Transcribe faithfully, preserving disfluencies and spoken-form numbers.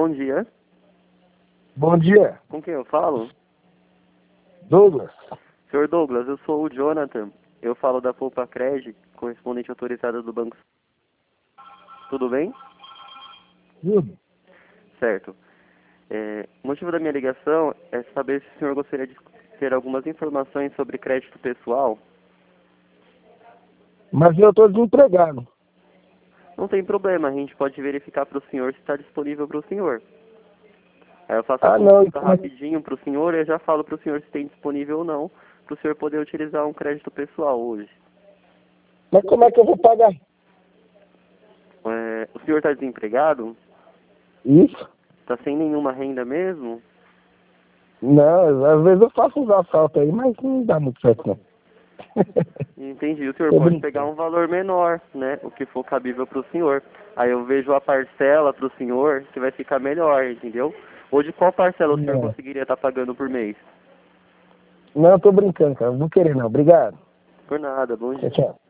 Bom dia. Bom dia, Com quem eu falo? Douglas. Senhor Douglas, eu sou o Jonathan. Eu falo da Poupa Cred, correspondente autorizada do banco. Tudo bem? Tudo. Certo. É, o motivo da minha ligação é saber se o senhor gostaria de ter algumas informações sobre crédito pessoal. Mas eu estou desempregado. Não tem problema, a gente pode verificar para o senhor se está disponível para o senhor. Aí eu faço a Ah, não. consulta rapidinho para o senhor e eu já falo para o senhor se tem disponível ou não, para o senhor poder utilizar um crédito pessoal hoje. Mas como é que eu vou pagar? É, o senhor está desempregado? Isso? Está sem nenhuma renda mesmo? Não, às vezes eu faço uns assaltos aí, mas não dá muito certo, não. Entendi. O senhor Tô pode pegar brincando. um valor menor, né? O que for cabível para o senhor. Aí eu vejo a parcela para o senhor que vai ficar melhor, entendeu? Hoje qual parcela o senhor Não, conseguiria estar pagando por mês? não, eu tô brincando, cara. Não vou querer, não. Obrigado. Por nada, bom Tchau, dia. tchau.